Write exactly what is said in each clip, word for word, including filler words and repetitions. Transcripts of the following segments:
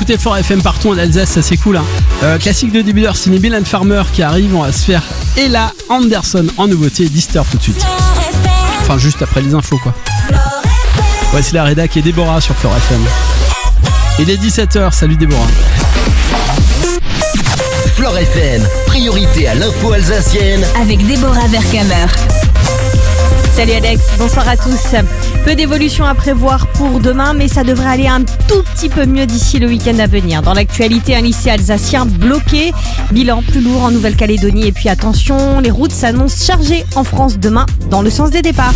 écoutez Fort F M partout en Alsace, ça c'est cool hein. euh, Classique de début d'heure, signé Bill and Farmer qui arrive. On va se faire Ella Anderson en nouveauté, Disturb tout de suite. Enfin juste après les infos quoi. Voici la rédac et Déborah sur Fort F M. Il est dix-sept heures, salut Déborah. Fort F M, priorité à l'info alsacienne avec Déborah Vercamer. Salut Alex, bonsoir à tous. Peu d'évolution à prévoir pour demain, mais ça devrait aller un tout petit peu mieux d'ici le week-end à venir. Dans l'actualité, un lycée alsacien bloqué, bilan plus lourd en Nouvelle-Calédonie. Et puis attention, les routes s'annoncent chargées en France demain dans le sens des départs.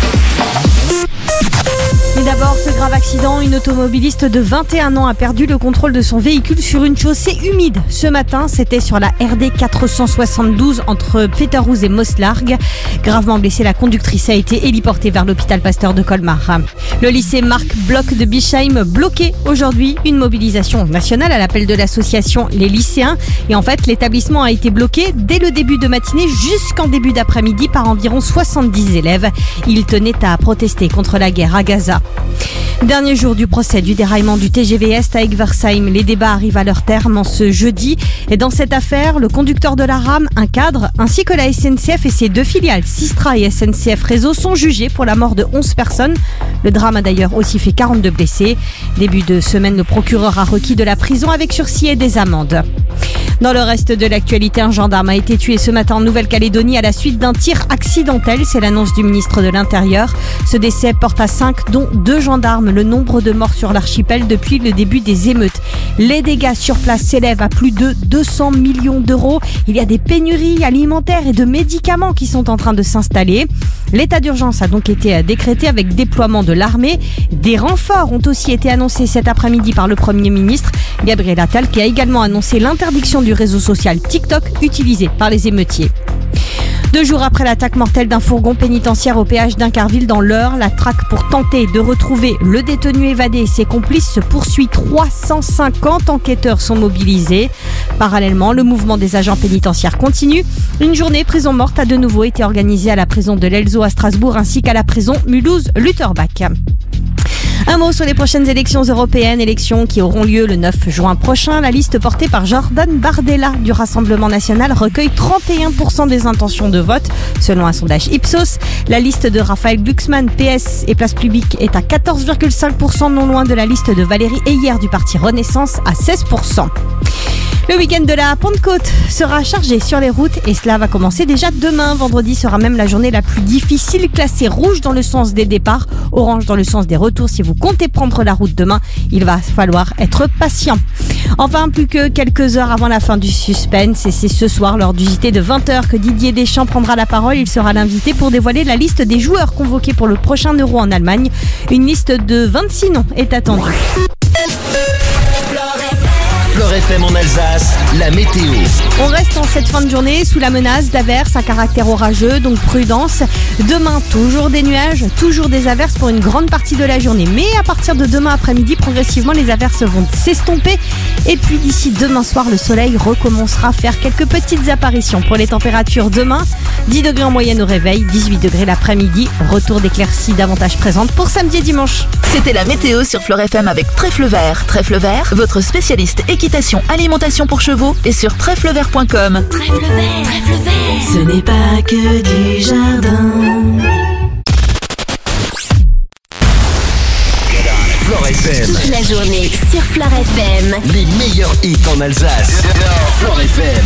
Mais d'abord, ce grave accident, une automobiliste de vingt et un ans a perdu le contrôle de son véhicule sur une chaussée humide. Ce matin, c'était sur la R D quatre cent soixante-douze entre Peterhouse et Moslarg. Gravement blessée, la conductrice a été héliportée vers l'hôpital Pasteur de Colmar. Le lycée Marc Bloch de Bischheim bloqué aujourd'hui. Une mobilisation nationale à l'appel de l'association Les Lycéens. Et en fait, l'établissement a été bloqué dès le début de matinée jusqu'en début d'après-midi par environ soixante-dix élèves. Ils tenaient à protester contre la guerre à Gaza. Dernier jour du procès du déraillement du T G V Est à Egversheim. Les débats arrivent à leur terme en ce jeudi. Et dans cette affaire, le conducteur de la rame, un cadre, ainsi que la S N C F et ses deux filiales, Systra et S N C F Réseau, sont jugés pour la mort de onze personnes. Le drame a d'ailleurs aussi fait quarante-deux blessés. Début de semaine, le procureur a requis de la prison avec sursis et des amendes. Dans le reste de l'actualité, un gendarme a été tué ce matin en Nouvelle-Calédonie à la suite d'un tir accidentel. C'est l'annonce du ministre de l'Intérieur. Ce décès porte à cinq, dont deux gendarmes, le nombre de morts sur l'archipel depuis le début des émeutes. Les dégâts sur place s'élèvent à plus de deux cents millions d'euros. Il y a des pénuries alimentaires et de médicaments qui sont en train de s'installer. L'état d'urgence a donc été décrété avec déploiement de l'armée. Des renforts ont aussi été annoncés cet après-midi par le Premier ministre Gabriel Attal, qui a également annoncé l'interdiction du réseau social TikTok utilisé par les émeutiers. Deux jours après l'attaque mortelle d'un fourgon pénitentiaire au péage d'Incarville dans l'Eure, la traque pour tenter de retrouver le détenu évadé et ses complices se poursuit. trois cent cinquante enquêteurs sont mobilisés. Parallèlement, le mouvement des agents pénitentiaires continue. Une journée prison morte a de nouveau été organisée à la prison de l'Elzo à Strasbourg ainsi qu'à la prison Mulhouse-Lutterbach. Un mot sur les prochaines élections européennes, élections qui auront lieu le neuf juin prochain. La liste portée par Jordan Bardella du Rassemblement National recueille trente et un pour cent des intentions de vote, selon un sondage Ipsos. La liste de Raphaël Glucksmann, P S et Place Publique, est à quatorze virgule cinq pour cent, non loin de la liste de Valérie Heyer du parti Renaissance à seize pour cent. Le week-end de la Pentecôte sera chargé sur les routes et cela va commencer déjà demain. Vendredi sera même la journée la plus difficile, classée rouge dans le sens des départs, orange dans le sens des retours. Si vous comptez prendre la route demain, il va falloir être patient. Enfin, plus que quelques heures avant la fin du suspense, et c'est ce soir lors du J T de vingt heures que Didier Deschamps prendra la parole. Il sera l'invité pour dévoiler la liste des joueurs convoqués pour le prochain Euro en Allemagne. Une liste de vingt-six noms est attendue. Fort F M en Alsace, la météo. On reste en cette fin de journée sous la menace d'averses à caractère orageux, donc prudence. Demain, toujours des nuages, toujours des averses pour une grande partie de la journée. Mais à partir de demain après-midi, progressivement, les averses vont s'estomper. Et puis d'ici demain soir, le soleil recommencera à faire quelques petites apparitions. Pour les températures demain, dix degrés en moyenne au réveil, dix-huit degrés l'après-midi. Retour d'éclaircies davantage présentes pour samedi et dimanche. C'était la météo sur Fort F M avec Trèfle Vert. Trèfle Vert, votre spécialiste équitation, alimentation pour chevaux et sur trèfle vert point com. Trèfle Vert, Trèfle Vert, ce n'est pas que du jardin. Fort F M. toute la journée sur Fort F M. Les meilleurs hits en Alsace. Fort F M.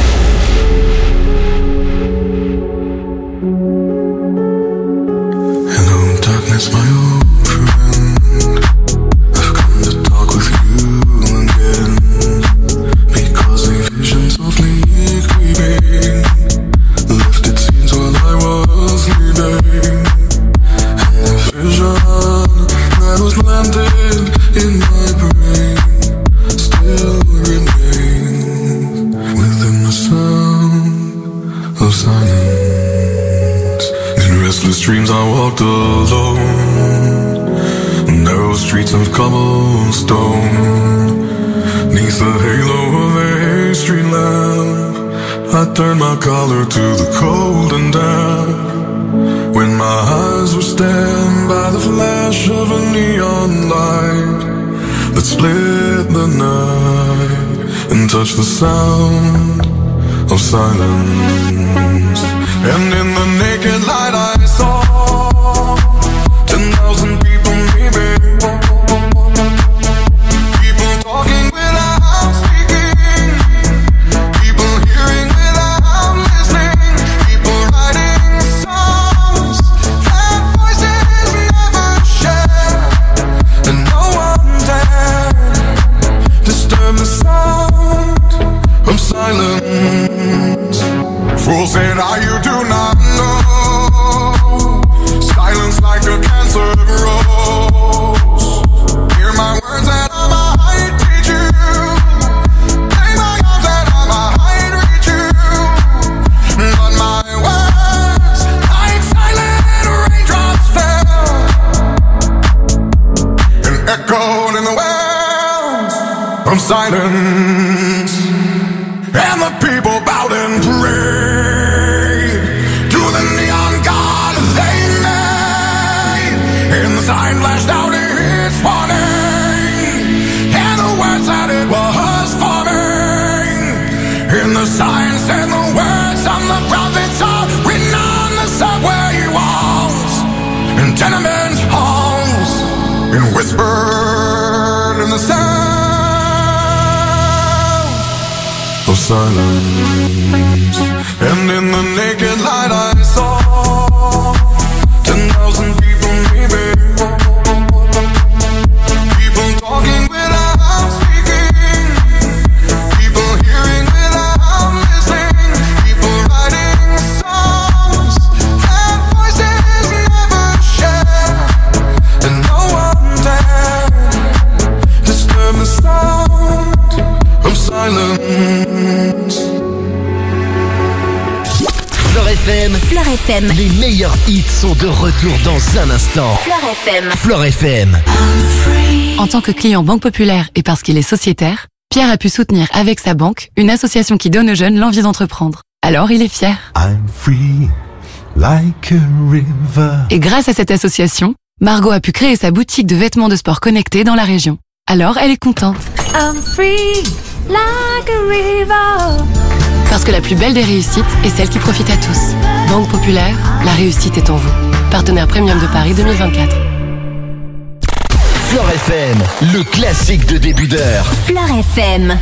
Hello darkness, my old friend. I've come to talk with you again, because the visions of me creeping lifted scenes while I was sleeping, and the vision that was planted in my brain still remains within the sound of silence. In restless dreams I walked alone, narrow streets of cobblestone, neath the halo of a street lamp, I turned my collar to the cold and damp. When my eyes were stabbed by the flash of a neon light that split the night and touch the sound of silence. And in the naked light I saw ten thousand people maybe, people talking without speaking, people hearing without listening, people writing songs that voices never share, and no one dared disturb the sound of silence. Fools say that you do not know, silence like a cancer grows. Hear my words and I might teach you, play my arms and I might reach you, but my words like silent raindrops fell and echoed in the wells of silence. And the people bowed and prayed to the neon god they made. And the sign flashed out its warning, and the words that it was forming. And the sign said the words of the prophets are written on the subway walls and tenement halls, and whispered in the sound of silence. And in the naked light I saw ten thousand people maybe, people talking without speaking, people hearing without listening, people writing songs that voices never share, and no one dared disturb the sound of silence. Fleur F M. Fleur F M. Les meilleurs hits sont de retour dans un instant. Fleur F M. Fleur F M. En tant que client Banque Populaire et parce qu'il est sociétaire, Pierre a pu soutenir avec sa banque une association qui donne aux jeunes l'envie d'entreprendre. Alors il est fier. I'm free, like a river. Et grâce à cette association, Margot a pu créer sa boutique de vêtements de sport connectés dans la région. Alors elle est contente. I'm free, like a river. Parce que la plus belle des réussites est celle qui profite à tous. Banque Populaire, la réussite est en vous. Partenaire Premium de Paris deux mille vingt-quatre. Fleur F M, le classique de début d'heure. Fleur F M.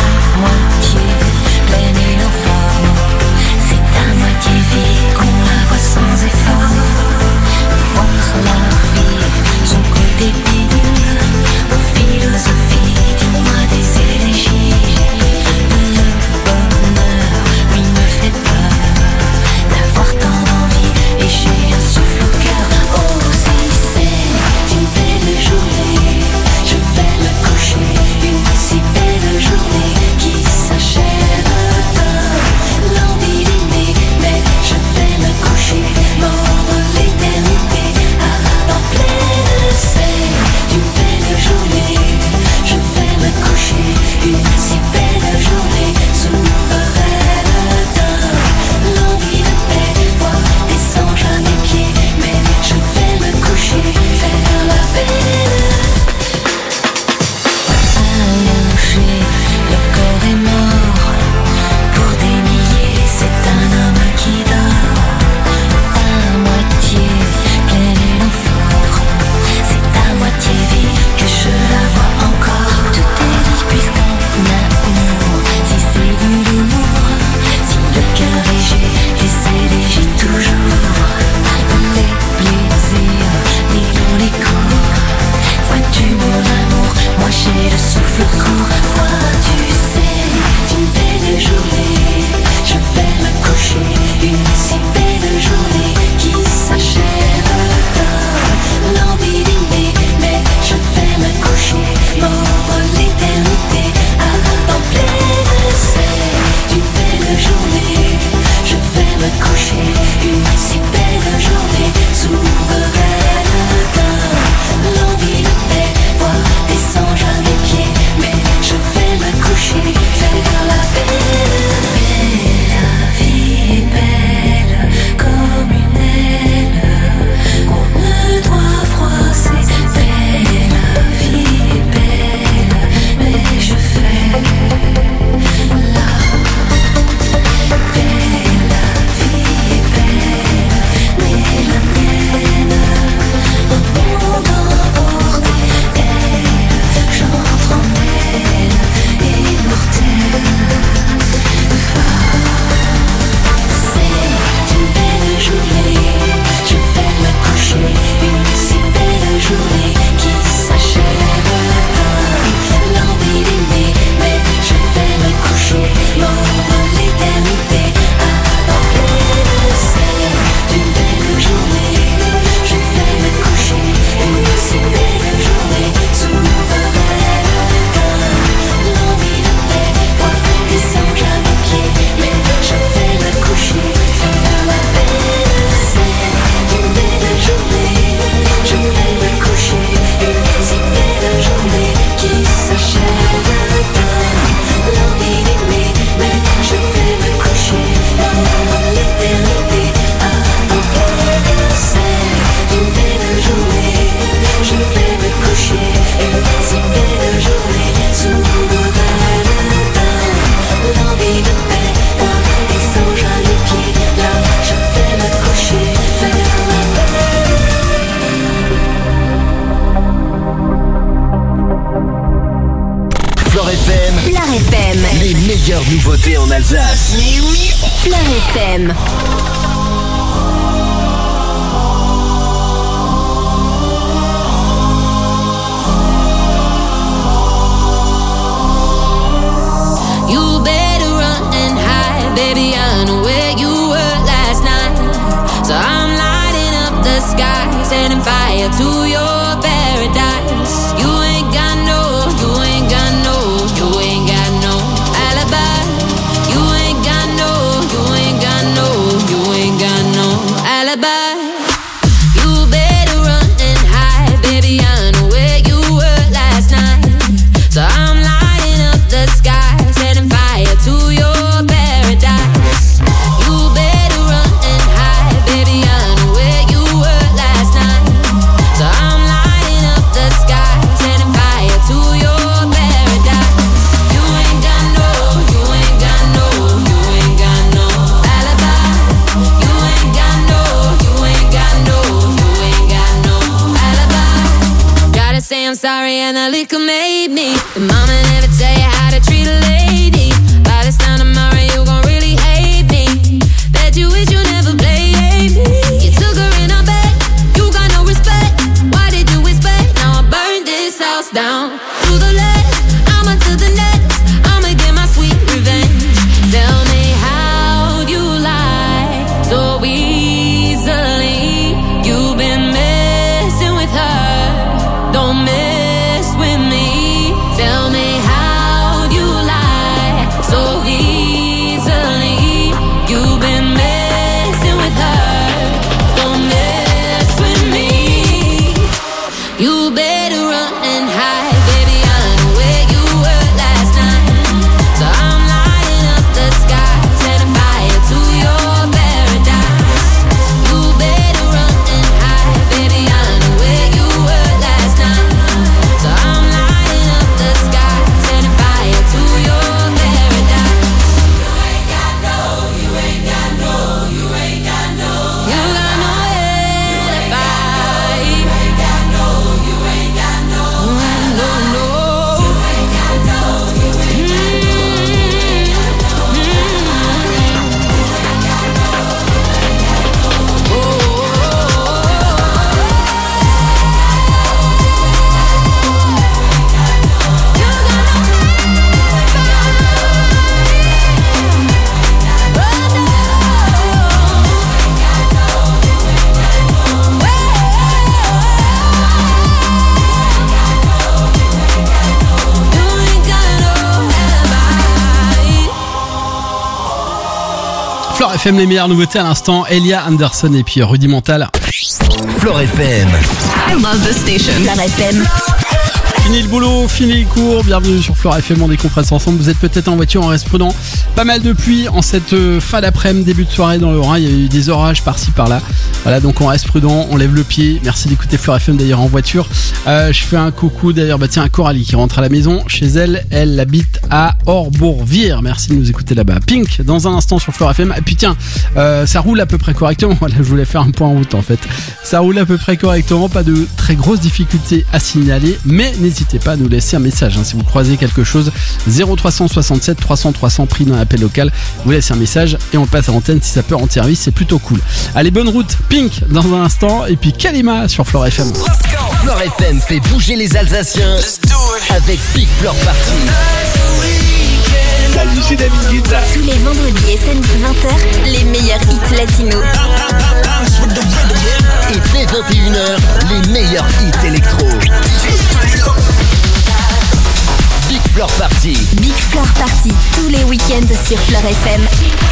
Pleine et en forme, c'est à moitié vie qu'on l'a Les meilleures nouveautés en Alsace. Fleur F M. Baby, I know where you were last night. So I'm lighting up the sky, setting fire to your paradise. You ain't got no, you ain't got no, you ain't got no alibi. You ain't got no, you ain't got no, you ain't got no alibi. You better run and hide, baby, I know where you were last night. So I'm lighting up the sky, setting fire to your I'm sorry and the liquor made me. But mama never tell you how to treat a lady. By this time tomorrow you gon' really hate me. Bet you wish you never played me. You took her in her bed, you got no respect. Why did you expect? Now I burned this house down. To the left, I'ma to the next. I'ma get my sweet revenge. Tell me how'd you lie so easily? You've been messing with her. Don't mess. Fleur F M, les meilleures nouveautés à l'instant. Elia Anderson et puis Rudimental. Fleur F M. I love this station. Fleur F M. Fini le boulot, fini les cours, bienvenue sur Fleur F M, on décompresse ensemble. Vous êtes peut-être en voiture en respirant pas mal de pluie en cette fin d'après-midi, début de soirée dans le Rhin. Il y a eu des orages par-ci par-là. Voilà, donc on reste prudent, on lève le pied. Merci d'écouter Fleur F M d'ailleurs en voiture. Euh, je fais un coucou d'ailleurs, bah tiens, à Coralie qui rentre à la maison. Chez elle, elle habite à Orbourvire. Merci de nous écouter là-bas. Pink, dans un instant sur Fleur F M. Et puis tiens, euh, ça roule à peu près correctement. Voilà, je voulais faire un point en route en fait. Ça roule à peu près correctement, pas de très grosses difficultés à signaler, mais n'hésitez pas à nous laisser un message hein, si vous croisez quelque chose. Zéro trois cent soixante-sept trois cents trois cents, prix d'un appel local. Vous laissez un message et on le passe à l'antenne si ça peut rendre service, c'est plutôt cool. Allez, bonne route, Pink dans un instant et puis Kalima sur Fleur F M. Fleur F M fait bouger les Alsaciens avec Big Floor Party. Salut, c'est David Guetta. Tous les vendredis et samedis vingt heures, les meilleurs hits latinos. Et dès vingt et une heures, les meilleurs hits électro. Big Floor Party. Big Floor Party, tous les week-ends sur Fleur F M.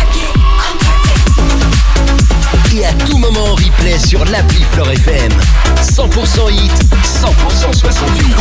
Et à tout moment en replay sur l'appli Fleur F M. cent pour cent hit, cent pour cent soixante-huit.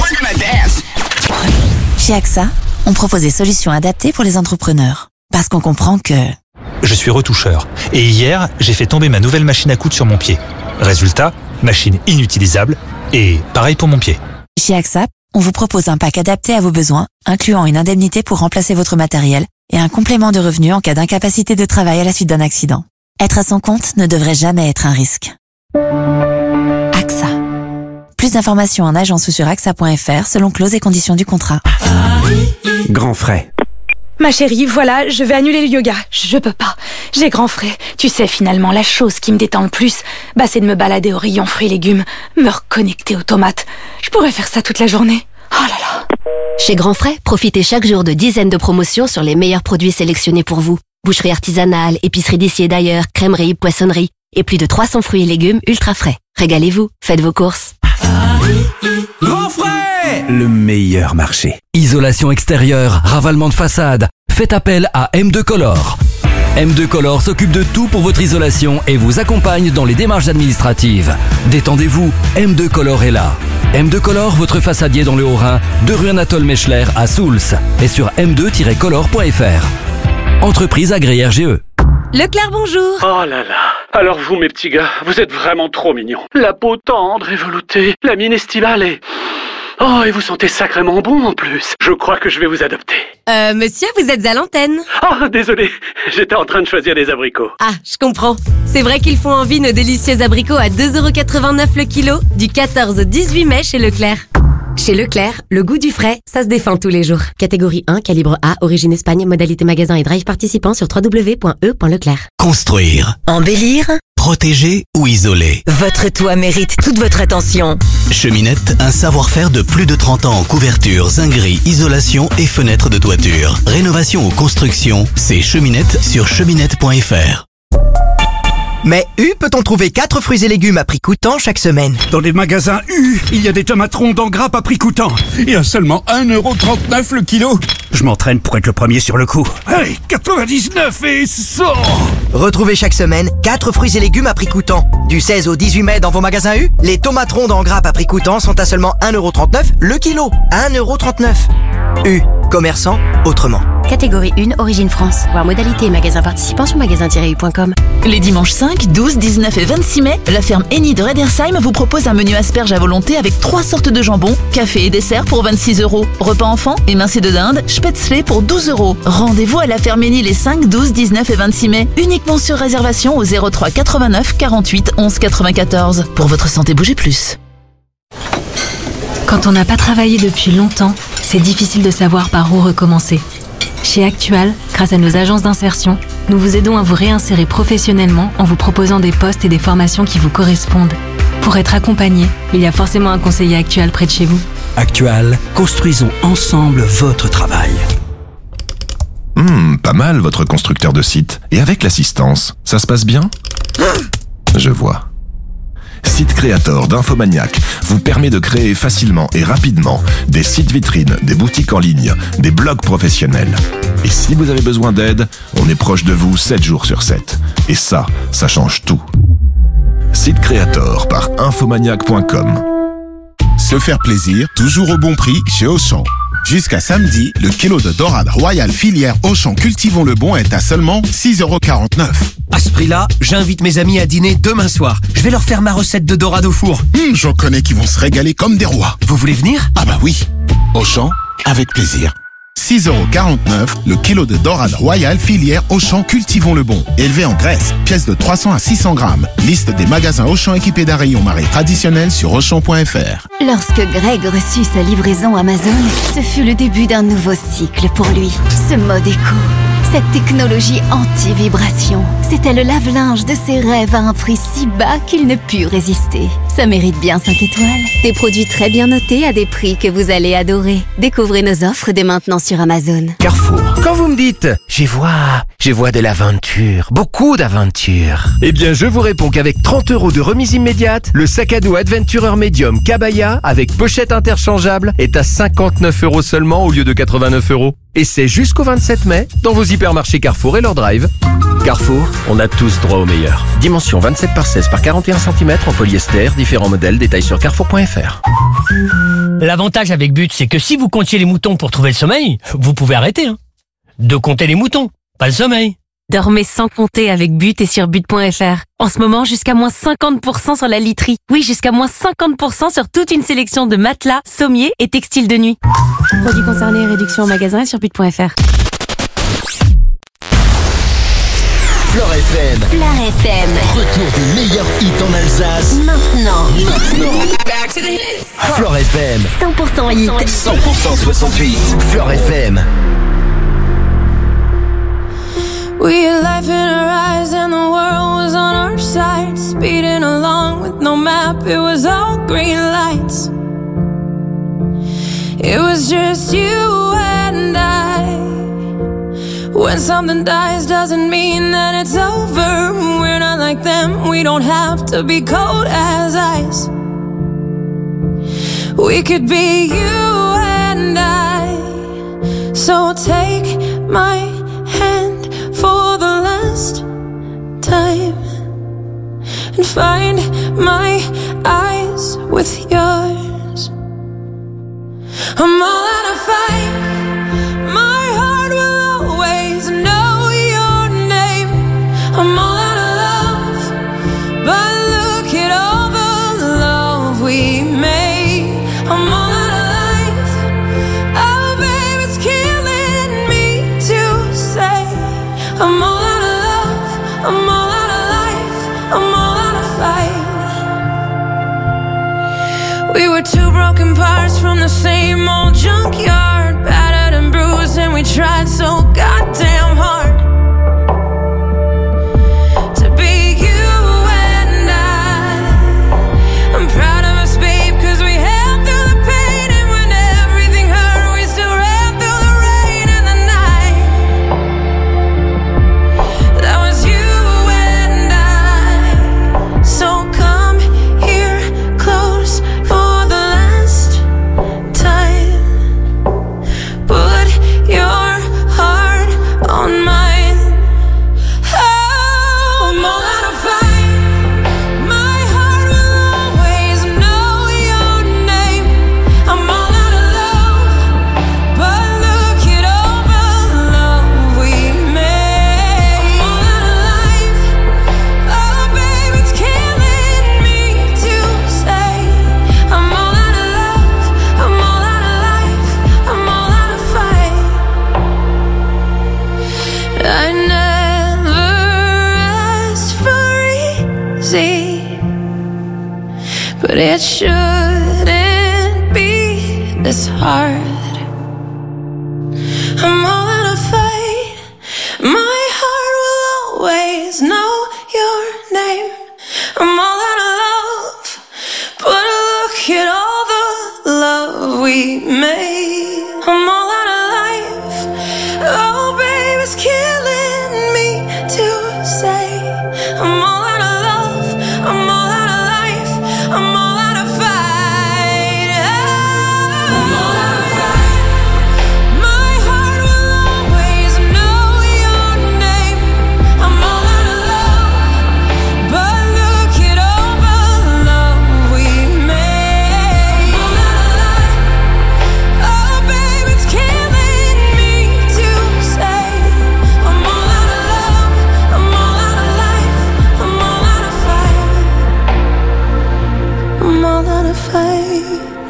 Chez A X A, on propose des solutions adaptées pour les entrepreneurs. Parce qu'on comprend que... Je suis retoucheur. Et hier, j'ai fait tomber ma nouvelle machine à coudre sur mon pied. Résultat, machine inutilisable. Et pareil pour mon pied. Chez A X A, on vous propose un pack adapté à vos besoins, incluant une indemnité pour remplacer votre matériel et un complément de revenu en cas d'incapacité de travail à la suite d'un accident. Être à son compte ne devrait jamais être un risque. A X A. Plus d'informations en agence ou sur A X A point F R selon clauses et conditions du contrat. Grand frais. Ma chérie, voilà, je vais annuler le yoga. Je peux pas. J'ai grand frais. Tu sais, finalement, la chose qui me détend le plus, bah, c'est de me balader au rayon fruits et légumes, me reconnecter aux tomates. Je pourrais faire ça toute la journée. Oh là là. Chez Grand Frais, profitez chaque jour de dizaines de promotions sur les meilleurs produits sélectionnés pour vous. Boucherie artisanale, épicerie d'ici et d'ailleurs, crèmerie, poissonnerie et plus de trois cents fruits et légumes ultra frais. Régalez-vous, faites vos courses. Grand Frais, le meilleur marché. Isolation extérieure, ravalement de façade. Faites appel à M deux Color. M deux Color s'occupe de tout pour votre isolation et vous accompagne dans les démarches administratives. Détendez-vous, M deux Color est là. M deux Color, votre façadier dans le Haut-Rhin, de rue Anatole Mechler à Souls et sur m deux tiret color point f r. Entreprise agréée R G E. Leclerc, bonjour. Oh là là. Alors vous, mes petits gars, vous êtes vraiment trop mignons. La peau tendre et veloutée, la mine estivale et... Oh, et vous sentez sacrément bon en plus. Je crois que je vais vous adopter. Euh, monsieur, vous êtes à l'antenne. Oh, désolé, j'étais en train de choisir des abricots. Ah, je comprends. C'est vrai qu'ils font envie nos délicieux abricots à deux euros quatre-vingt-neuf le kilo, du quatorze au dix-huit mai chez Leclerc. Chez Leclerc, le goût du frais, ça se défend tous les jours. Catégorie un, calibre A, origine Espagne, modalité magasin et drive participant sur w w w point e point leclerc. Construire, embellir, protéger ou isoler. Votre toit mérite toute votre attention. Cheminette, un savoir-faire de plus de trente ans en couverture, zinguerie, isolation et fenêtres de toiture. Rénovation ou construction, c'est Cheminette sur cheminette point f r. Mais U peut-on trouver quatre fruits et légumes à prix coûtant chaque semaine? Dans les magasins U, il y a des tomates rondes en grappe à prix coûtant. Et à seulement un euro trente-neuf le kilo. Je m'entraîne pour être le premier sur le coup. Allez, quatre-vingt-dix-neuf et cent. Retrouvez chaque semaine quatre fruits et légumes à prix coûtant. Du seize au dix-huit mai dans vos magasins U, les tomates rondes en grappe à prix coûtant sont à seulement un euro trente-neuf le kilo. un euro trente-neuf. U, commerçant autrement. Catégorie un, origine France. Voir modalité et magasin participant sur magasin tiret u point com. Les dimanches cinq, douze, dix-neuf et vingt-six mai, la ferme Eni de Redersheim vous propose un menu asperges à volonté avec trois sortes de jambon, café et dessert pour vingt-six euros. Repas enfant, émincé de dinde, spätzle pour douze euros. Rendez-vous à la ferme Eni les cinq, douze, dix-neuf et vingt-six mai, uniquement sur réservation au zéro trois quatre-vingt-neuf quarante-huit onze quatre-vingt-quatorze. Pour votre santé, bougez plus. Quand on n'a pas travaillé depuis longtemps, c'est difficile de savoir par où recommencer. Chez Actual, grâce à nos agences d'insertion, nous vous aidons à vous réinsérer professionnellement en vous proposant des postes et des formations qui vous correspondent. Pour être accompagné, il y a forcément un conseiller Actual près de chez vous. Actual, construisons ensemble votre travail. Hum, pas mal votre constructeur de site. Et avec l'assistance, ça se passe bien? Je vois. Site Creator d'Infomaniac vous permet de créer facilement et rapidement des sites vitrines, des boutiques en ligne, des blogs professionnels. Et si vous avez besoin d'aide, on est proche de vous sept jours sur sept. Et ça, ça change tout. Site Creator par infomaniac point com. Se faire plaisir, toujours au bon prix chez Auchan. Jusqu'à samedi, le kilo de dorade royale filière Auchan Cultivons le Bon est à seulement six euros quarante-neuf. À ce prix-là, j'invite mes amis à dîner demain soir. Je vais leur faire ma recette de dorade au four. Hum, j'en connais qui vont se régaler comme des rois. Vous voulez venir? Ah bah oui. Auchan, avec plaisir. six euros quarante-neuf, le kilo de dorade royale filière Auchan Cultivons le Bon. Élevé en Grèce, pièce de trois cents à six cents grammes. Liste des magasins Auchan équipés d'un rayon marée traditionnel sur auchan point f r. Lorsque Greg reçut sa livraison Amazon, ce fut le début d'un nouveau cycle pour lui. Ce mode éco, cette technologie anti-vibration, c'était le lave-linge de ses rêves à un prix si bas qu'il ne put résister. Ça mérite bien cinq étoiles. Des produits très bien notés à des prix que vous allez adorer. Découvrez nos offres dès maintenant sur Amazon. Carrefour. Quand vous me dites « j'y vois, j'y vois de l'aventure, beaucoup d'aventure », eh bien je vous réponds qu'avec trente euros de remise immédiate, le sac à dos Adventurer Medium Kabaya avec pochette interchangeable est à cinquante-neuf euros seulement au lieu de quatre-vingt-neuf euros. Et c'est jusqu'au vingt-sept mai dans vos hypermarchés Carrefour et leur drive. Carrefour, on a tous droit au meilleur. Dimension vingt-sept par seize par quarante et un centimètres en polyester, différents modèles, détails sur carrefour point f r. L'avantage avec But, c'est que si vous comptiez les moutons pour trouver le sommeil, vous pouvez arrêter. Hein. De compter les moutons, pas le sommeil. Dormez sans compter avec But et sur but point f r. En ce moment, jusqu'à moins cinquante pour cent sur la literie. Oui, jusqu'à moins cinquante pour cent sur toute une sélection de matelas, sommiers et textiles de nuit. Produits concernés et réduction en magasin et sur but point f r. Flore F M. Flore F M. Retour des meilleurs hits en Alsace. Maintenant. Maintenant. Flore F M. cent pour cent hit. cent pour cent soixante-huit. Flore F M. We had life in our eyes and the world was on our side. Speeding along with no map, it was all green lights. It was just you and I. When something dies doesn't mean that it's over. We're not like them, we don't have to be cold as ice. We could be you and I. So take my hand for the last time and find my eyes with yours. I'm all out of fight. My heart will always know your name. I'm all out of love, but look at all the love we made. I'm all out of life. Oh, babe, it's killing me to say. I'm all out of love. I'm all out of life. I'm all out of fight. We were two broken parts from the same old junkyard, battered and bruised, and we tried so goddamn hard to be you and I. I'm proud of us, babe, cause we held through the pain, and when everything hurt, we still ran through the rain and the night. That was you and I. So come here close for the last time. Put your heart on mine. Oh, I'm all out of fight. My heart will always know your name. I'm all out of love, but look at all the love we made. I'm all out of life. Oh, babe, it's killing me to say. I'm all out of love. I'm all out of life. I'm all out of fight. I never asked for easy, but it shouldn't be this hard. I'm all out of fight. My heart will always know your name. I'm all out of love, but look at all the love we made. I'm all out of life. Oh, babe, it's killing me to say. I'm all out of love. I'm all out of life. I'm all out of fight. I'm all out of fight. My heart will always know your name. I'm all out of love, but look at all the love we made. I'm all out of life. Oh, babe, it's killing me to say. I'm all out of love. I'm all out of life. I'm all out of fight. I'm all out of fight.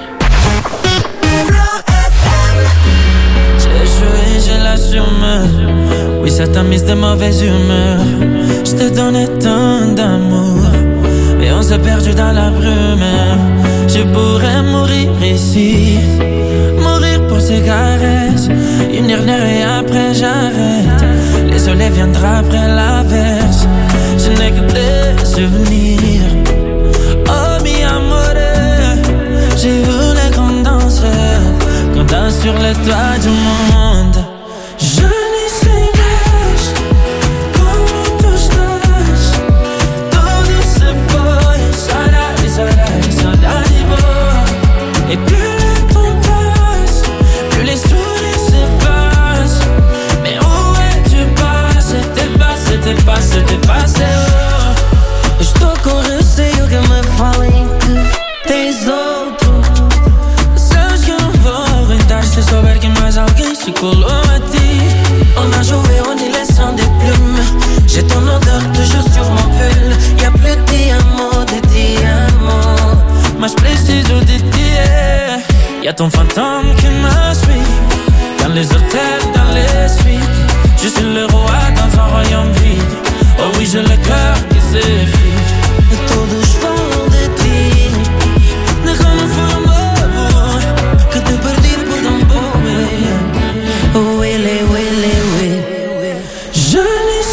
J'ai joué, j'ai l'assumé. Oui, ça t'a mise de mauvaise humeur. Je te donnais tant d'amour, et on s'est perdu dans la brume. Je pourrais mourir ici, mourir pour ces caresses. Une dernière et après j'arrête. Le soleil viendra après l'averse. Je n'ai que des souvenirs. Oh mi amore, j'ai voulu qu'on danse, qu'on danse sur les toits du monde. Je n'y sais pas comment tu estás. Todo se foi, saudade, saudade, saudade boa. Et plus le temps passe, plus les sourires s'effacent. Mais où es-tu passé? T'es passé, t'es passé, t'es passé, oh. Estou com receio que me falem que tens outro. Sabes que eu não vou aguentar se souber que mais alguém se colou a ti. On a joué, on est laissant des plumes. J'ai ton odeur toujours sur mon pull. Y'a plus de diamants, de diamants, mas preciso de ti. Y'a ton fantôme qui me suit dans les hôtels, dans les suites. Je suis le roi dans un royaume vide. Oh oui, j'ai le cœur qui s'effrite. E todos falam de ti. Déjame foi amor que te perdi por tão pouco. Oh, ele, ele, ele. Je n'y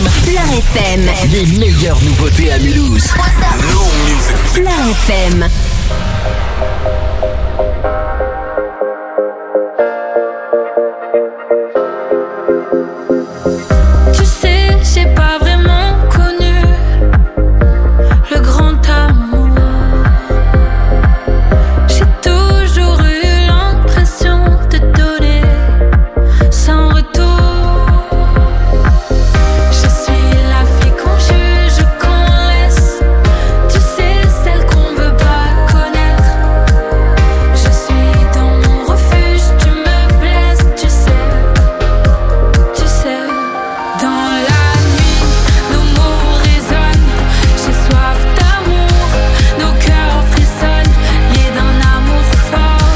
M. Fleur F M. Les meilleures nouveautés à Mulhouse. Fleur F M. Tu sais, j'ai pas vraiment connu le grand amour. J'ai toujours eu l'impression de donner sans retour. Je suis la fille qu'on juge, qu'on laisse. Tu sais, celle qu'on veut pas connaître. Je suis dans mon refuge, tu me blesses, tu sais. Tu sais, dans la nuit, nos mots résonnent. J'ai soif d'amour, nos cœurs frissonnent, liés d'un amour fort,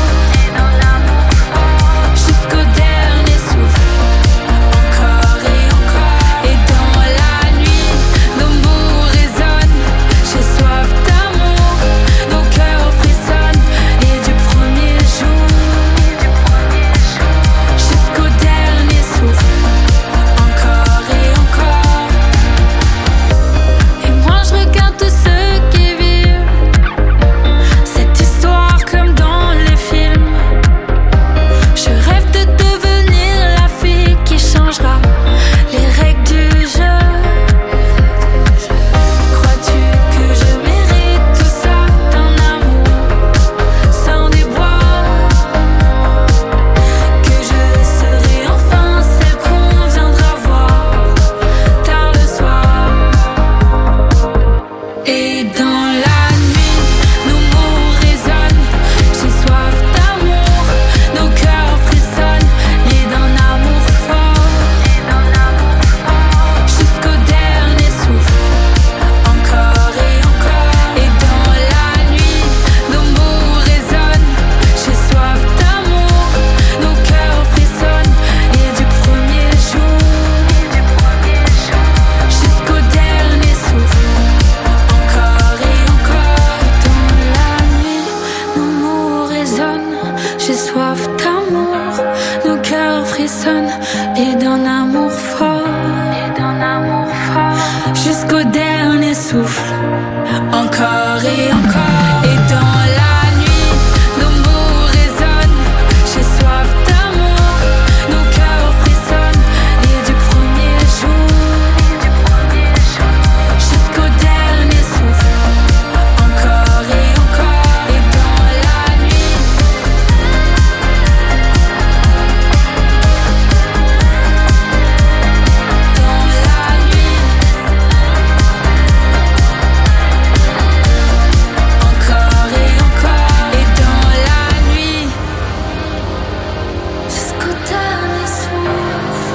jusqu'au dernier souffle, encore et encore. Et dans la nuit, nos mots résonnent. J'ai soif d'amour, nos cœurs frissonnent, et du premier jour jusqu'au dernier souffle, encore et encore. Et moi je regarde tous ceux qui vivent cette histoire comme dans les films. Je rêve de devenir la fille qui changera les règles du jeu. Crois-tu que je mérite tout ça, d'un amour sans déboire? Que je serai enfin celle qu'on viendra voir tard le soir. Et dans la nuit, nos mots résonnent. J'ai soif d'amour, nos cœurs frissonnent, liés d'un amour fort, jusqu'au dernier souffle, encore et encore. Et dans la nuit, nos mots résonnent. J'ai soif d'amour, nos cœurs frissonnent, et du premier jour jusqu'au dernier souffle, encore et encore. Dans la nuit, nos mots résonnent. J'ai soif d'amour, nos cœurs frissonnent, et d'un amour fort, jusqu'au dernier souffle, encore et encore. Et dans la nuit, nos mots résonnent. J'ai soif d'amour, nos cœurs frissonnent, et du premier jour jusqu'au dernier souffle, encore et encore. Et dans la nuit, dans la nuit, encore et encore. Et dans la nuit, jusqu'au dernier souffle.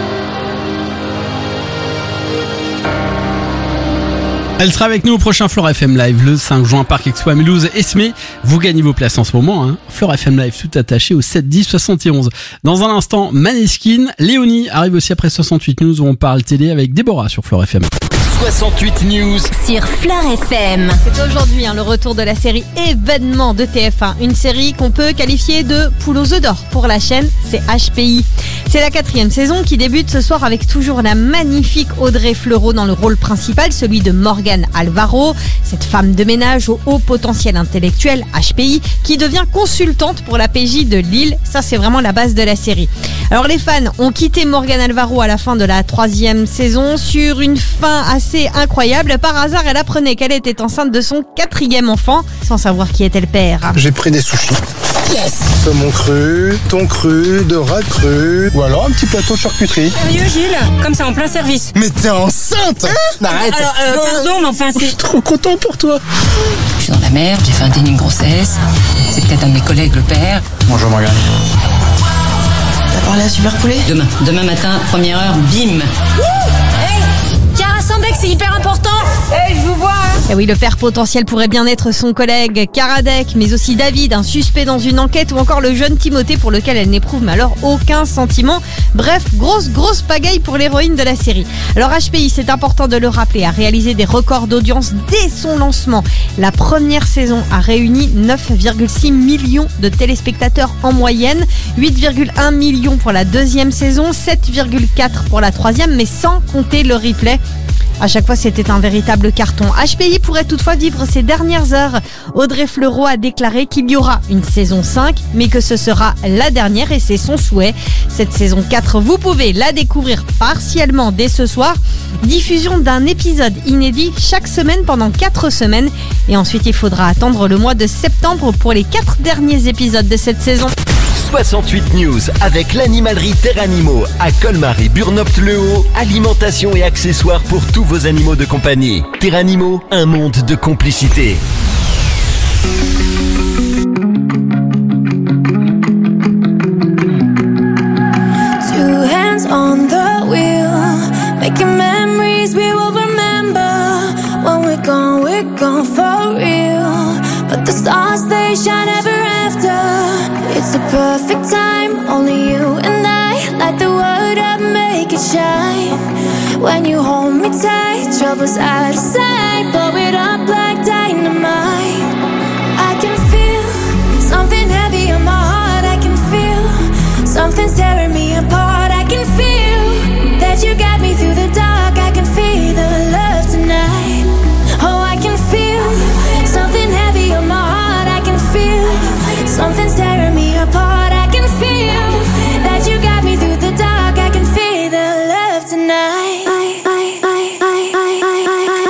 Elle sera avec nous au prochain Fleur F M Live le cinq juin, Parc Expo à Mulhouse. Esmé, vous gagnez vos places en ce moment, hein. Fleur F M Live tout attaché au sept dix soixante et onze. Dans un instant, Maneskin. Léonie arrive aussi après soixante-huit News où on parle télé avec Déborah sur Fleur F M. soixante-huit News Sur Fleur F M. C'est aujourd'hui hein, le retour de la série Événement de T F un. Une série qu'on peut qualifier de poule aux œufs d'or pour la chaîne, c'est H P I. C'est la quatrième saison qui débute ce soir avec toujours la magnifique Audrey Fleurot dans le rôle principal, celui de Morgane Alvaro, cette femme de ménage au haut potentiel intellectuel, H P I, qui devient consultante pour la P J de Lille. Ça, c'est vraiment la base de la série. Alors les fans ont quitté Morgane Alvaro à la fin de la troisième saison sur une fin assez incroyable. Par hasard, elle apprenait qu'elle était enceinte de son quatrième enfant, sans savoir qui était le père. J'ai pris des sushis. Yes. Saumon cru, thon cru, dorade cru, ou alors un petit plateau de charcuterie. Sérieux Gilles? Comme ça en plein service. Mais t'es enceinte hein? Arrête. Alors, euh, pardon, mais enfin c'est... Je suis trop content pour toi. Je suis dans la merde, j'ai fait un déni de grossesse. C'est peut-être un de mes collègues le père. Bonjour Morgane. T'as parlé à Super Poulet? Demain, demain matin, première heure, bim. Hey, Chiara Sandek que c'est hyper important. Eh, hey, je vous vois. Hein. Et oui, le père potentiel pourrait bien être son collègue Karadec, mais aussi David, un suspect dans une enquête, ou encore le jeune Timothée pour lequel elle n'éprouve mais alors aucun sentiment. Bref, grosse grosse pagaille pour l'héroïne de la série. Alors H P I, c'est important de le rappeler, a réalisé des records d'audience dès son lancement. La première saison a réuni neuf virgule six millions de téléspectateurs en moyenne, huit virgule un millions pour la deuxième saison, sept virgule quatre pour la troisième, mais sans compter le replay. À chaque fois, c'était un véritable carton. H P I pourrait toutefois vivre ses dernières heures. Audrey Fleurot a déclaré qu'il y aura une saison cinq, mais que ce sera la dernière et c'est son souhait. Cette saison quatre, vous pouvez la découvrir partiellement dès ce soir. Diffusion d'un épisode inédit chaque semaine pendant quatre semaines. Et ensuite, il faudra attendre le mois de septembre pour les quatre derniers épisodes de cette saison. soixante-huit News avec l'animalerie Terranimo à Colmar et Burnopte-le-Haut. Alimentation et accessoires pour tous vos animaux de compagnie. Terranimo, un monde de complicité. Two hands on the wheel, making memories we will remember. When we're gone, we're gone for real. But the stars, they shine ever after. It's the perfect time, only you and I. Light the world up, make it shine. When you hold me tight, trouble's out of sight. Blow it up like dynamite. I can feel something heavy on my heart. I can feel something's tearing me apart. I can feel that you got me through the dark. I can feel the love tonight. Oh, I can feel something heavy on my heart. I can feel something's tearing me apart. I can feel that you got me through the dark. I can feel the love tonight. I, I, I, I, I, I, I.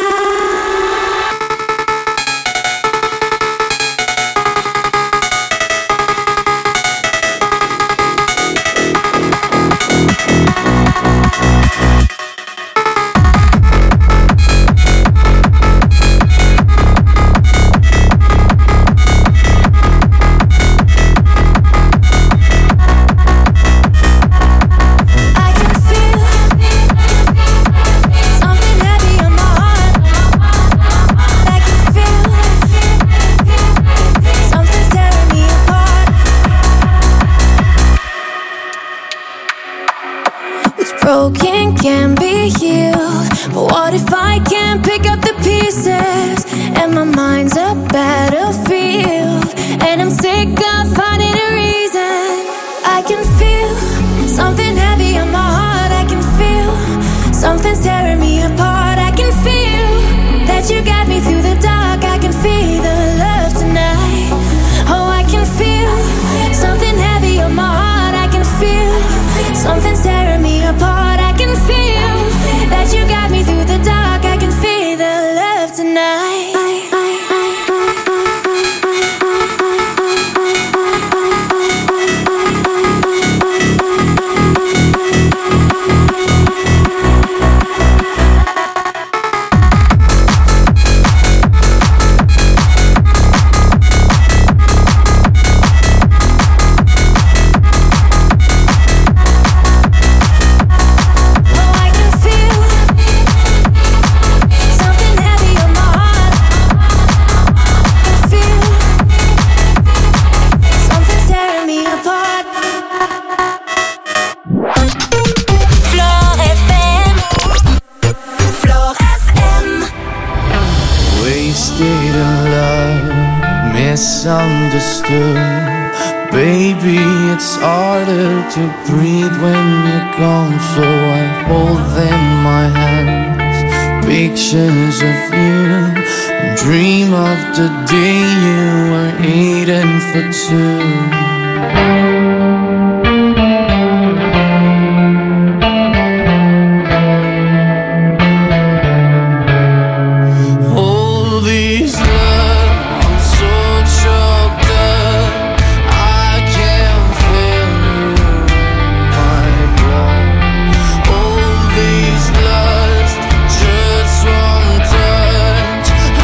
Broken can be healed, but what if I can't pick up the pieces? And my mind's a battlefield, and I'm sick of finding a reason. I can feel something heavy on my heart. I can feel something's tearing me apart. I can feel that you got me through the dark. I can feel the love tonight. Oh, I can feel something heavy on my heart. I can feel something's tearing me apart. I can feel that you got me through the dark. I can feel the love tonight. I, I, misunderstood. Baby, it's harder to breathe when you're gone, so I hold them in my hands, pictures of you, and dream of the day you were eating for two.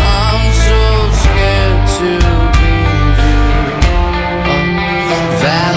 That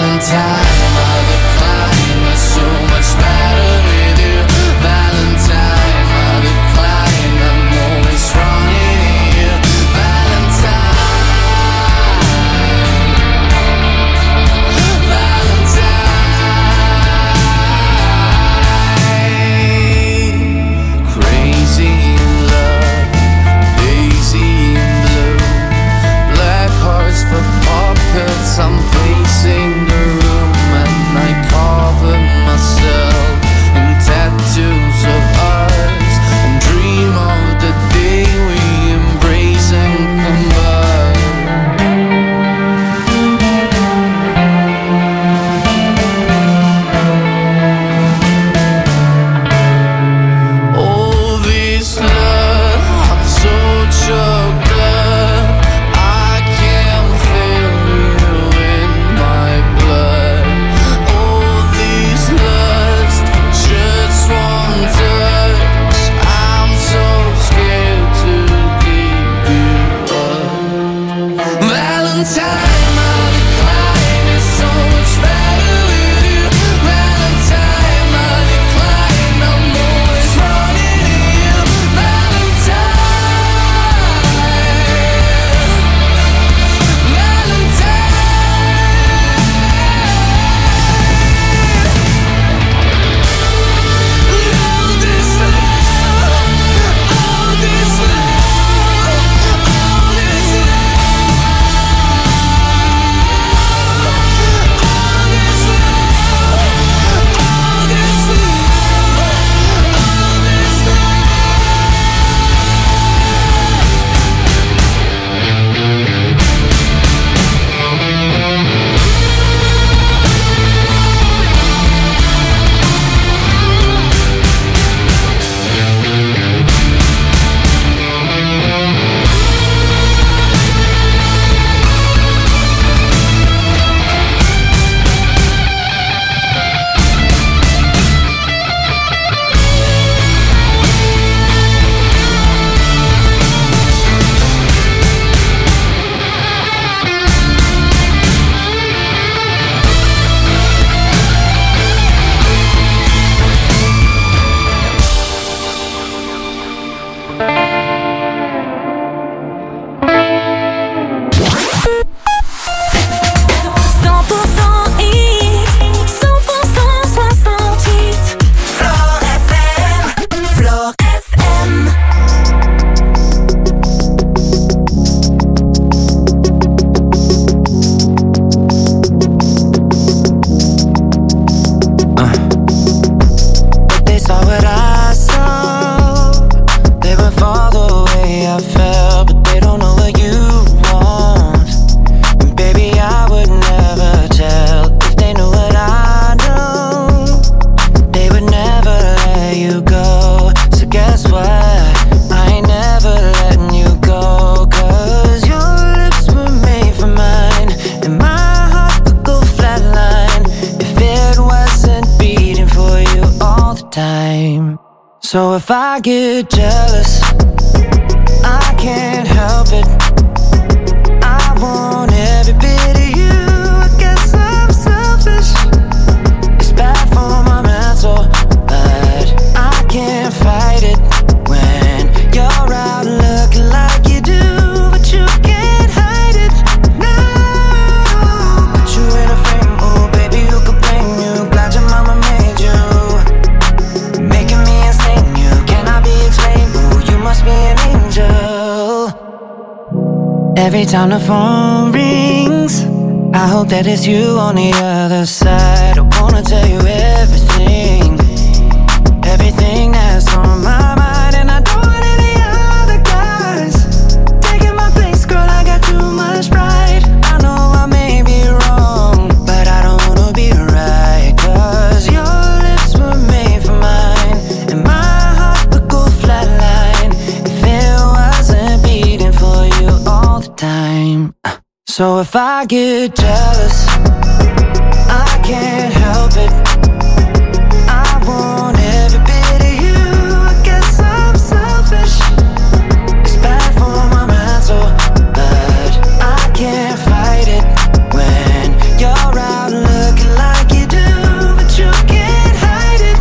So if I get jealous, I can't help it. I want every bit of you. I guess I'm selfish. It's bad for my mental, but I can't fight it when you're out looking like you do, but you can't hide it. No, put you in a frame, oh baby, who could blame you? Glad your mama made you, making me insane. You cannot be explained. Oh, you must be an angel. Every time the phone rings, I hope that it's you on the other side. I wanna tell you everything, everything that's on my mind. And I don't want any other guys taking my place, girl, I got too much pride. I know I may be wrong, but I don't wanna be right, cause your lips were made for mine, and my heart would go flatline if it wasn't beating for you all the time. So if I get jealous, I can't help it. I want every bit of you. I guess I'm selfish. It's bad for my mental, but I can't fight it when you're out looking like you do, but you can't hide it.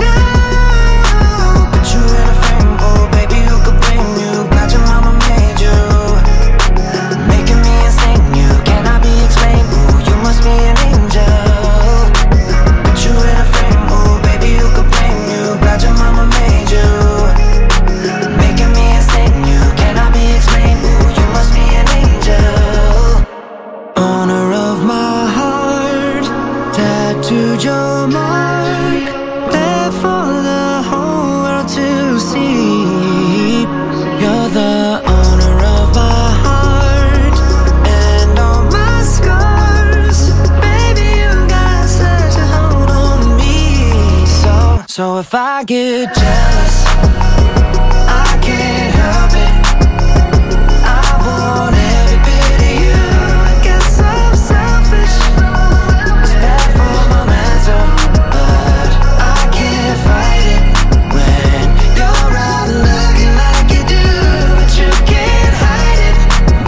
No, put you in a frame, oh baby, who could blame you? Glad your mama made you, making me insane. You cannot be explained. Oh, you must be an angel. Put you in a frame, oh baby, who could blame you? Glad your mama made you, making me insane. You cannot be explained. Oh, you must be an angel. Owner of my heart, tattooed your mark, there for the whole world to see. You're the owner of my heart and all my scars. Baby, you got such a hold on me. So, so if I get jealous, I can't help it. I want every bit of you. I guess I'm selfish. It's bad for my mental, but I can't fight it when you're out looking like you do, but you can't hide it.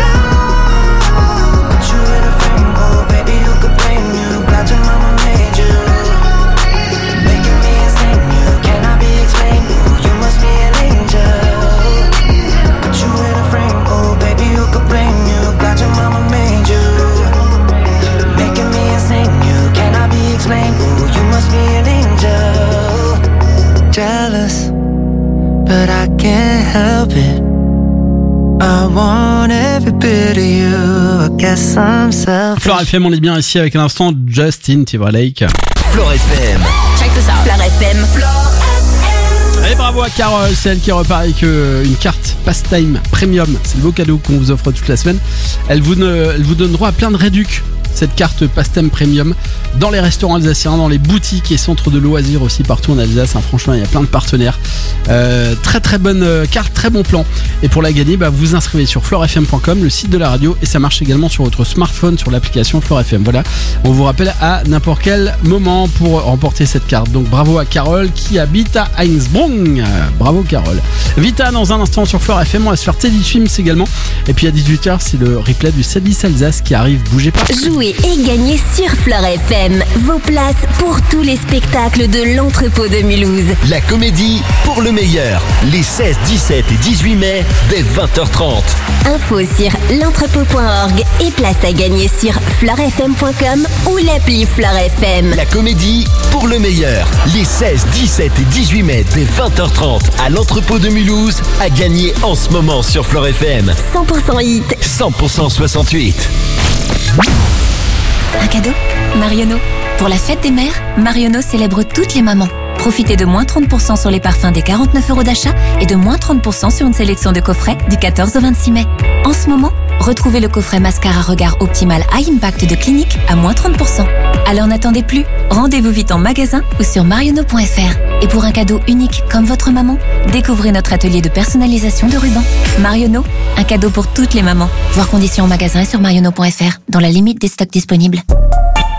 No, put you in a frame, oh baby, who could blame you? Glad your mama made you, making me insane. You cannot be explained. Oh, you must be an angel. Put you in a frame, oh baby, who could blame you? Glad your mama made you, making me insane. You cannot be explained. Oh, you must be an angel. Jealous, but I can't help it. I want every bit of you. I guess I'm selfish. Flore F M, on est bien ici avec un instant Justin Timberlake. Flore F M. Check this out. Flore F M. Et bravo à Carole, c'est elle qui repart avec euh, une carte Pastime Premium. C'est le beau cadeau qu'on vous offre toute la semaine. Elle vous, ne, elle vous donne droit à plein de réducs, cette carte Pastime Premium, dans les restaurants alsaciens, dans les boutiques et centres de loisirs aussi partout en Alsace. Hein, franchement, il y a plein de partenaires. Euh, très très bonne euh, carte, très bon plan. Et pour la gagner, bah, vous vous inscrivez sur flore f m point com, le site de la radio, et ça marche également sur votre smartphone, sur l'application Flore F M. Voilà, on vous rappelle à n'importe quel moment pour remporter cette carte. Donc bravo à Carole qui habite à Heinsbrunn. Euh, bravo Carole. Vita dans un instant sur Flore F M, on va se faire Teddy Swims également. Et puis à dix-huit heures, c'est le replay du sept dix Alsace qui arrive. Bougez pas. Jouez et gagnez sur Flore F M vos places pour tous les spectacles de l'entrepôt de Mulhouse. La comédie pour le meilleur, les seize, dix-sept et dix-huit mai dès vingt heures trente. Info sur l'entrepôt point org et place à gagner sur flore f m point com ou l'appli Flore F M. La comédie pour le meilleur, les seize, dix-sept et dix-huit mai dès vingt heures trente à l'entrepôt de Mulhouse, à gagner en ce moment sur Flore F M. cent pour cent hit. cent pour cent soixante-huit. Un cadeau Marionneau. Pour la fête des mères, Marionneau célèbre toutes les mamans. Profitez de moins trente pour cent sur les parfums des quarante-neuf euros d'achat et de moins trente pour cent sur une sélection de coffrets du quatorze au vingt-six mai. En ce moment, retrouvez le coffret mascara regard optimal High Impact de Clinique à moins trente pour cent. Alors n'attendez plus, rendez-vous vite en magasin ou sur marionneau point f r. Et pour un cadeau unique comme votre maman, découvrez notre atelier de personnalisation de rubans. Marionneau, un cadeau pour toutes les mamans. Voir conditions en magasin et sur marionneau point f r, dans la limite des stocks disponibles.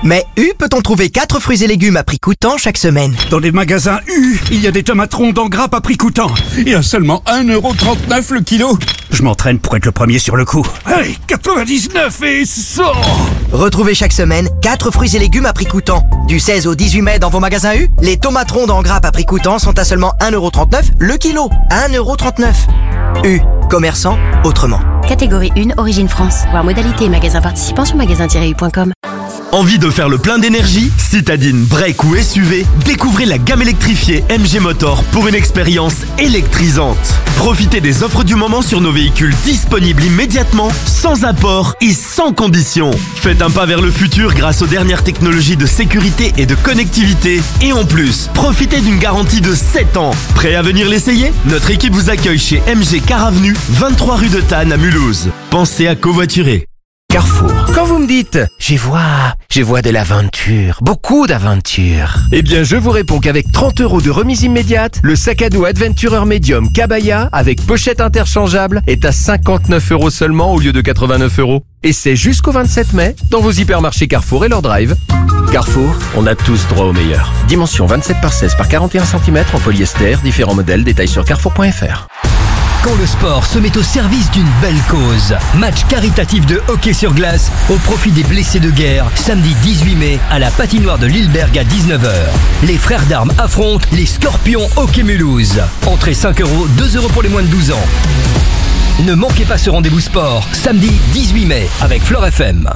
Mais U peut-on trouver quatre fruits et légumes à prix coûtant chaque semaine? Dans les magasins U, il y a des tomates rondes en grappe à prix coûtant. Et à seulement un euro trente-neuf le kilo. Je m'entraîne pour être le premier sur le coup. Hey, quatre-vingt-dix-neuf et cent. Retrouvez chaque semaine quatre fruits et légumes à prix coûtant. Du seize au dix-huit mai dans vos magasins U, les tomates rondes en grappe à prix coûtant sont à seulement un euro trente-neuf le kilo. un euro trente-neuf. U, commerçant autrement. Catégorie un, Origine France. Voir modalité et magasins participants sur magasin tiret u point com. Envie de faire le plein d'énergie? Citadine, break ou S U V, découvrez la gamme électrifiée M G Motor pour une expérience électrisante. Profitez des offres du moment sur nos véhicules disponibles immédiatement, sans apport et sans condition. Faites un pas vers le futur grâce aux dernières technologies de sécurité et de connectivité. Et en plus, profitez d'une garantie de sept ans. Prêt à venir l'essayer? Notre équipe vous accueille chez M G Car Avenue, vingt-trois rue de Tannes à Mulhouse. Pensez à covoiturer. Carrefour. Quand vous me dites « j'y vois, j'y vois de l'aventure, beaucoup d'aventure », eh bien je vous réponds qu'avec trente euros de remise immédiate, le sac à dos Adventurer Medium Kabaya avec pochette interchangeable est à cinquante-neuf euros seulement au lieu de quatre-vingt-neuf euros. Et c'est jusqu'au vingt-sept mai dans vos hypermarchés Carrefour et leur drive. Carrefour, on a tous droit au meilleur. Dimension vingt-sept par seize par quarante et un centimètres en polyester, différents modèles, détails sur carrefour point f r. Quand le sport se met au service d'une belle cause. Match caritatif de hockey sur glace au profit des blessés de guerre, samedi dix-huit mai à la patinoire de Lilleberg à dix-neuf heures. Les frères d'armes affrontent les Scorpions Hockey Mulhouse. Entrée cinq euros, deux euros pour les moins de douze ans. Ne manquez pas ce rendez-vous sport, samedi dix-huit mai avec Flore F M.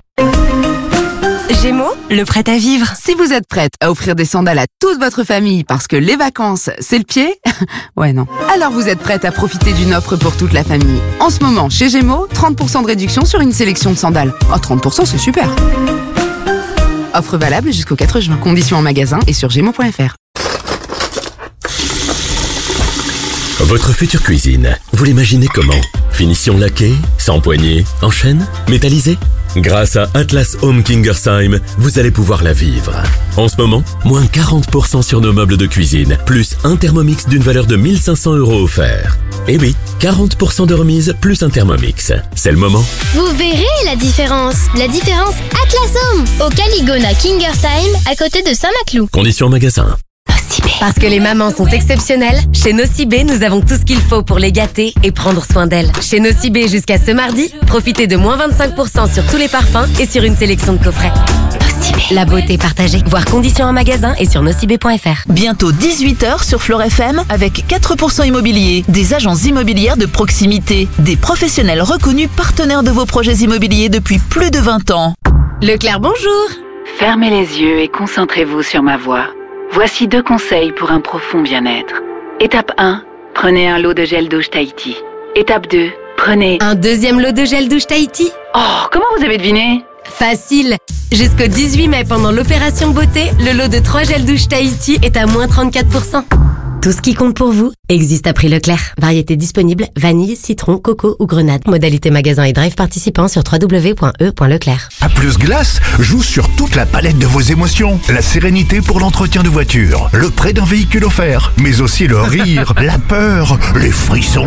Gémeaux, le prêt à vivre. Si vous êtes prête à offrir des sandales à toute votre famille parce que les vacances, c'est le pied, ouais non. Alors vous êtes prête à profiter d'une offre pour toute la famille. En ce moment, chez Gémeaux, trente pour cent de réduction sur une sélection de sandales. Oh, trente pour cent, c'est super. Offre valable jusqu'au quatre juin. Conditions en magasin et sur gémeaux point f r. Votre future cuisine, vous l'imaginez comment? Finition laquée, sans poignée, en chaîne, métallisée? Grâce à Atlas Home Kingersheim, vous allez pouvoir la vivre. En ce moment, moins quarante pour cent sur nos meubles de cuisine, plus un Thermomix d'une valeur de mille cinq cents euros offert. Et oui, quarante pour cent de remise plus un Thermomix. C'est le moment. Vous verrez la différence. La différence Atlas Home, au Caligona Kingersheim, à côté de Saint-Maclou. Conditions en magasin. Parce que les mamans sont exceptionnelles, chez Nocibé, nous avons tout ce qu'il faut pour les gâter et prendre soin d'elles. Chez Nocibé, jusqu'à ce mardi, profitez de moins vingt-cinq pour cent sur tous les parfums et sur une sélection de coffrets. Nocibé. La beauté partagée. Voir conditions en magasin et sur nocibé point f r. Bientôt dix-huit heures sur Flore F M avec quatre pour cent immobilier, des agences immobilières de proximité, des professionnels reconnus partenaires de vos projets immobiliers depuis plus de vingt ans. Leclerc, bonjour. Fermez les yeux et concentrez-vous sur ma voix. Voici deux conseils pour un profond bien-être. Étape un, prenez un lot de gel douche Tahiti. Étape deux, prenez... Un deuxième lot de gel douche Tahiti. Oh, comment vous avez deviné? Facile. Jusqu'au dix-huit mai, pendant l'opération beauté, le lot de trois gels douche Tahiti est à moins trente-quatre pour cent. Tout ce qui compte pour vous existe à prix Leclerc. Variété disponible, vanille, citron, coco ou grenade. Modalité magasin et drive participant sur w w w point e point leclerc. A plus Glace joue sur toute la palette de vos émotions. La sérénité pour l'entretien de voiture, le prêt d'un véhicule offert, mais aussi le rire, la peur, les frissons.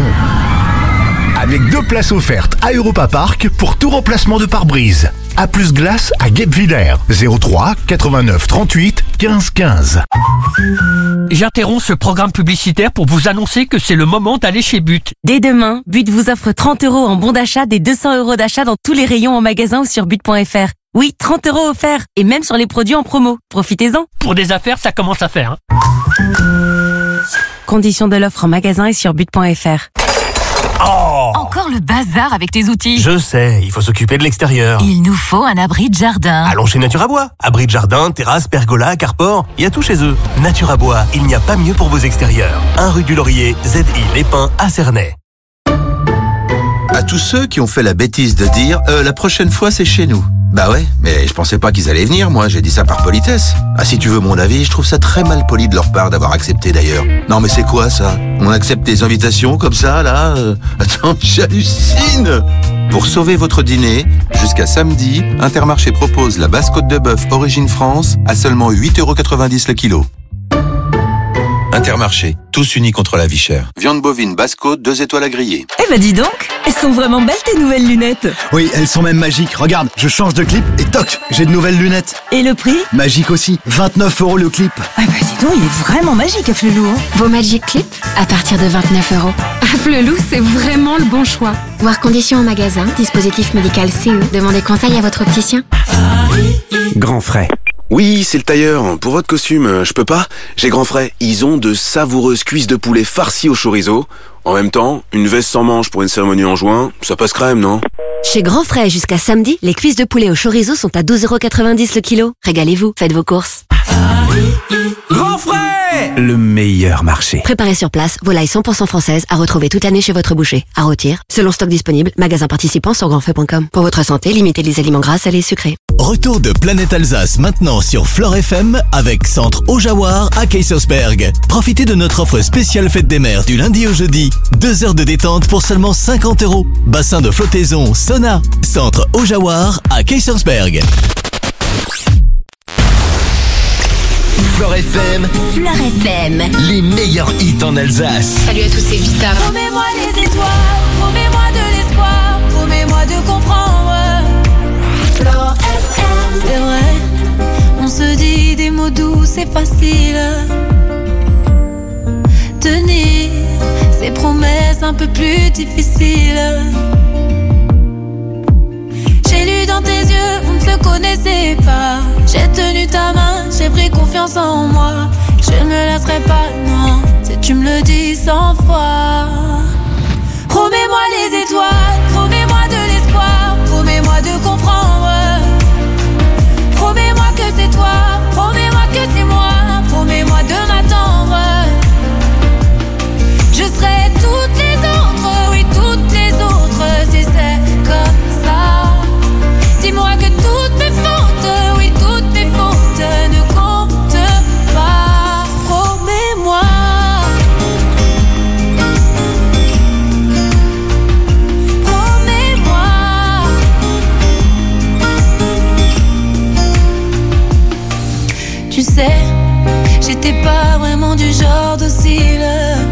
Avec deux places offertes à Europa Park pour tout remplacement de pare-brise. A plus Glace à Guebwiller, zéro trois quatre-vingt-neuf trente-huit quinze quinze. J'interromps ce programme publicitaire pour vous annoncer que c'est le moment d'aller chez But. Dès demain, But vous offre trente euros en bon d'achat des deux cents euros d'achat dans tous les rayons en magasin ou sur but point f r. Oui, trente euros offerts, et même sur les produits en promo. Profitez-en. Pour des affaires, ça commence à faire. Hein. Conditions de l'offre en magasin et sur but point f r. Oh! Encore le bazar avec tes outils. Je sais, il faut s'occuper de l'extérieur. Il nous faut un abri de jardin. Allons chez Nature à Bois. Abri de jardin, terrasse, pergola, carport, il y a tout chez eux. Nature à Bois, il n'y a pas mieux pour vos extérieurs. un rue du Laurier, Z I Les Pins à Cernay. À tous ceux qui ont fait la bêtise de dire euh, la prochaine fois c'est chez nous. Bah ouais, mais je pensais pas qu'ils allaient venir, moi, j'ai dit ça par politesse. Ah, si tu veux mon avis, je trouve ça très mal poli de leur part d'avoir accepté d'ailleurs. Non mais c'est quoi ça? On accepte des invitations comme ça, là euh... Attends, j'hallucine. Pour sauver votre dîner, jusqu'à samedi, Intermarché propose la basse côte de bœuf Origine France à seulement huit euros quatre-vingt-dix le kilo. Intermarché, tous unis contre la vie chère. Viande bovine basse-côte, deux étoiles à griller. Eh ben dis donc, elles sont vraiment belles tes nouvelles lunettes. Oui, elles sont même magiques. Regarde, je change de clip et toc, j'ai de nouvelles lunettes. Et le prix ? Magique aussi, vingt-neuf euros le clip. Ah bah dis donc, il est vraiment magique à Flelou. Hein. Vos Magic Clip à partir de vingt-neuf euros. À Flelou, c'est vraiment le bon choix. Voir conditions en magasin, dispositif médical C E. Demandez conseil à votre opticien. Grand frais. Oui, c'est le tailleur. Pour votre costume, je peux pas. J'ai Grand Frais. Ils ont de savoureuses cuisses de poulet farcies au chorizo. En même temps, une veste sans manches pour une cérémonie en juin, ça passe crème, non? Chez Grand Frais, jusqu'à samedi, les cuisses de poulet au chorizo sont à douze euros quatre-vingt-dix le kilo. Régalez-vous, faites vos courses. Grand Frais, le meilleur marché. Préparez sur place, volaille cent pour cent française à retrouver toute l'année chez votre boucher. À rôtir, selon stock disponible, magasin participant sur grandfrais point com. Pour votre santé, limitez les aliments gras, salés et sucrés. Retour de Planète Alsace maintenant sur Flore F M avec Centre au Jawar à Kaysersberg. Profitez de notre offre spéciale fête des mères du lundi au jeudi. Deux heures de détente pour seulement cinquante euros. Bassin de flottaison, sauna. Centre au Jawar à Kaysersberg. Flore F M. Flore F M. Les meilleurs hits en Alsace. Salut à tous, c'est Vita. Promets-moi les étoiles, promets-moi de l'espoir, promets-moi de comprendre. Flore F M. C'est vrai, on se dit des mots doux, c'est facile. Tenir ces promesses un peu plus difficiles. J'ai lu dans tes yeux, on ne se connaissait pas. J'ai tenu ta main, j'ai pris confiance en moi. Je ne me lasserai pas, non, si tu me le dis cent fois. Promets-moi les étoiles, promets-moi de l'espoir, promets-moi de comprendre. Promets-moi que c'est toi, promets-moi que c'est moi, promets-moi de m'attendre. Je serai toutes les autres, oui toutes les autres, si c'est comme ça. Dis-moi que toutes mes fautes, oui toutes mes fautes ne comptent pas. Promets-moi. Promets-moi. Tu sais, j'étais pas vraiment du genre docile.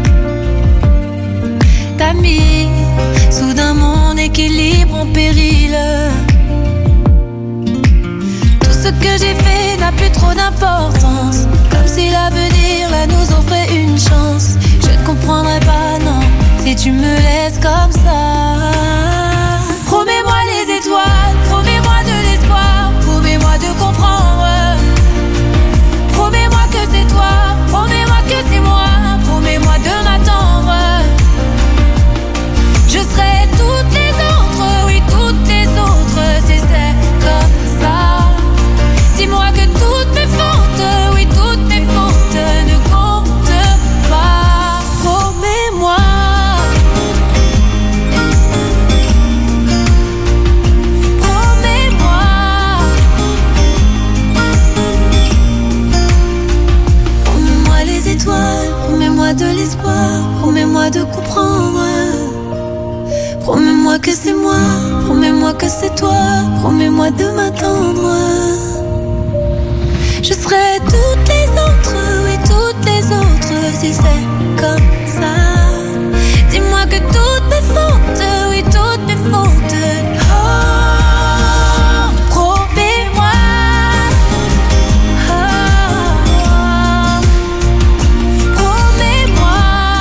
T'as mis soudain mon équilibre en péril. Tout ce que j'ai fait n'a plus trop d'importance, comme si l'avenir là nous offrait une chance. Je ne comprendrai pas, non, si tu me laisses comme ça. Promets-moi les étoiles, promets-moi de l'espoir, promets-moi de comprendre. Promets-moi que c'est toi, promets-moi que c'est moi, promets-moi de m'attendre. Je serai toutes les autres, oui toutes les autres, si c'est comme ça. Dis-moi que toutes mes fautes, oui toutes mes fautes ne comptent pas. Promets-moi. Promets-moi. Promets-moi les étoiles, promets-moi de l'espoir, promets-moi de comprendre. Promets-moi que c'est moi, promets-moi que c'est toi, promets-moi de m'attendre. Je serai toutes les autres, oui toutes les autres, si c'est comme ça. Dis-moi que toutes mes fautes, oui toutes mes fautes. Oh, promets-moi. Oh, promets-moi.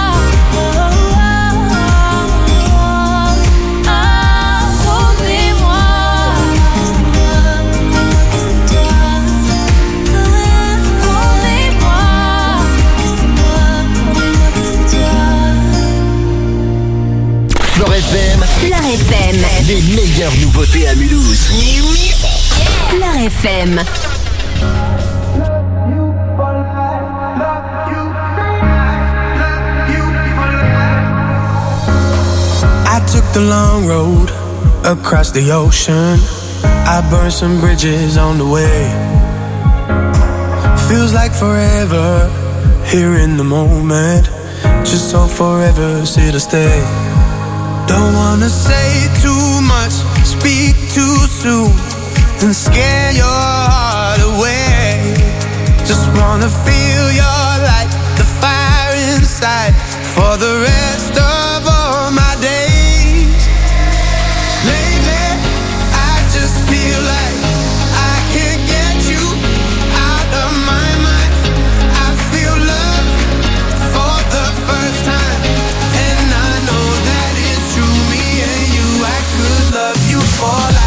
Flore F M. Flore F M. Les meilleures nouveautés à Mulhouse. Flore F M. I took the long road across the ocean. I burned some bridges on the way. Feels like forever here in the moment. Just so forever's here to stay. Don't wanna say too much, speak too soon, and scare your heart away. Just wanna feel your light, the fire side for the rest of all my days. Lately, I just feel like I can't get you out of my mind. I feel love for the first time, and I know that it's true. Me and you, I could love you for life.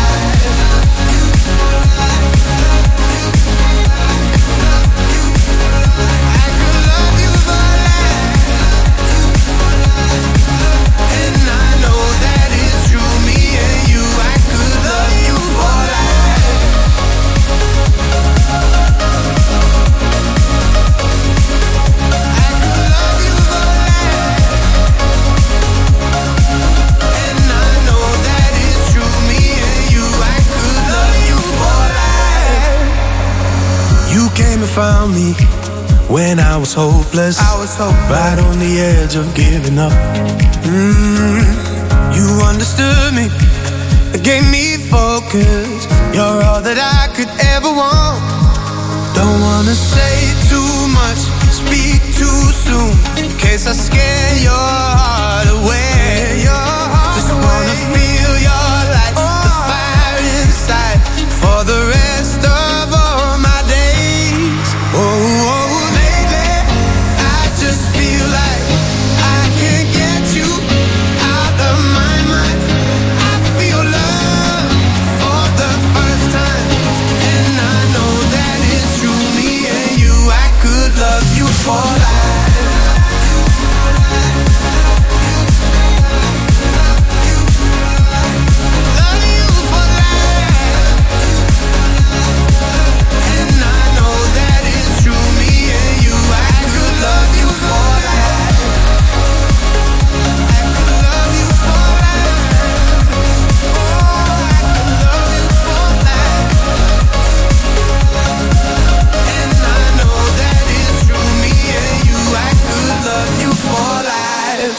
Found me when I was hopeless, I was hopeless, right on the edge of giving up. Mm, you understood me, gave me focus. You're all that I could ever want. Don't wanna say too much, speak too soon, in case I scare your